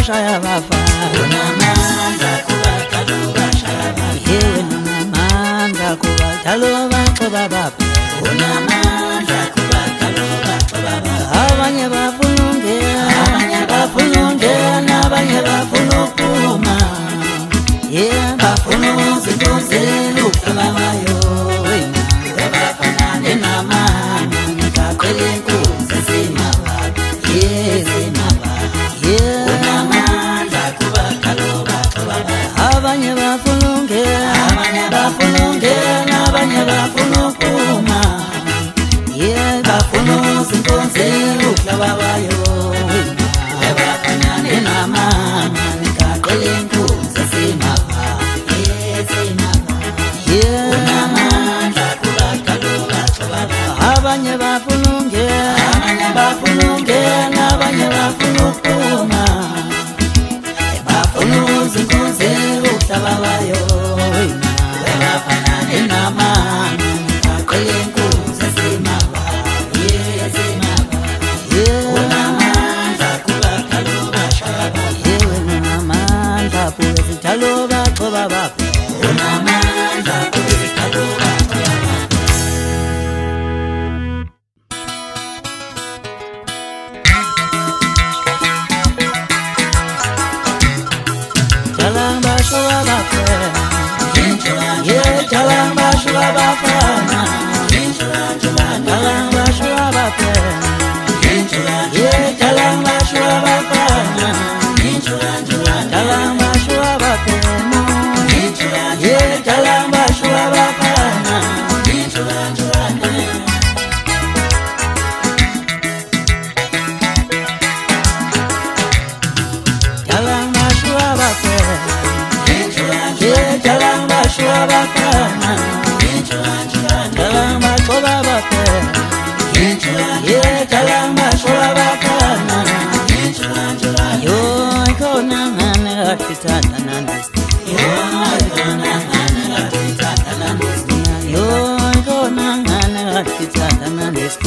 bashaya bafana unamandla kubatalo bashaya yewe unamandla kubatalo baxoba bapha unamandla kubatalo baxoba bapha abanye bafuna ungena abanye bafuna ukuphuma bafuna uzintuzela uhlabayo bafana nenamana ngicacela inkunzi esimaba yesimaba unamandla kubatalo baxoba bapha abanye bafuna ungena abanye bafuna ukuphuma bafuna uzintuzela uhlabayo bafana nenamana ngicacela inkunzi esimaba yesimaba unamandla kubatalo baxoba bapha abanye bafuna ungena abanye bafuna ukuphuma bafuna uzintuzela uhlabayo bafana nenamana ngicacela inkunzi esimaba yesimaba unamandla kubatalo bashaya bapha yewe unamandla kuwezitalo baxoba bapha unamandla kubatalo bashaya bapha jalang bashoba bapha yeah jalang bashoba bapha jalang bashoba bapha yeah jalang bashoba bapha jalang bashoba bapha yeah jalang bashoba bapha jalang bashoba bapha yeah jalang bashoba bapha jalang bashoba bapha yeah jalang bashoba bapha yo ikona ngane kathithana nandisi yo ikona ngane kathithana nandisi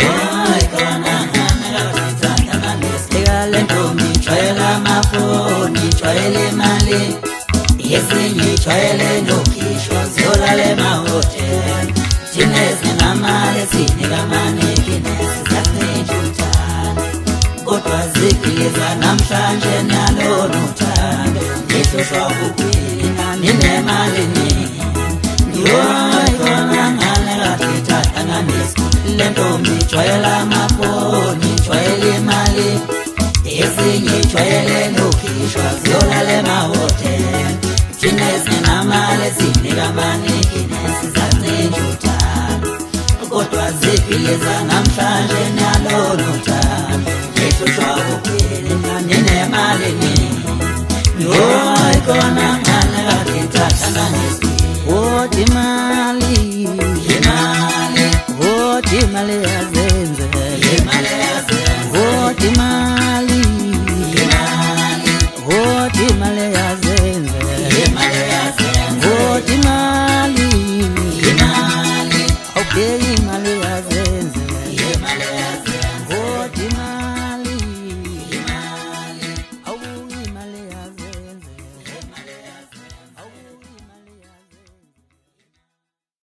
Ntombi jwayela amafoni jwayela imali yesinye jwayele nokhishwa ziyolala emahotela thina ezinamali sinika amanekinesi zasenjuthana kodwa zigiliza namhlanje nalona uthando ngihlushwa kukwina ninemali nini yoyikhona ngane kathithana nesi le ntombi jwayela amafoni jwayela imali ezinye jwayele nokhishwa ziyolala emahotela thina ezinamali sinika amanekinesi zasenjuthana kodwa ziphiliza namhlanje nalona uthando ngihlushwa kukwina ninemali nini yoyikhona ngane kathithana nesi Imali yaze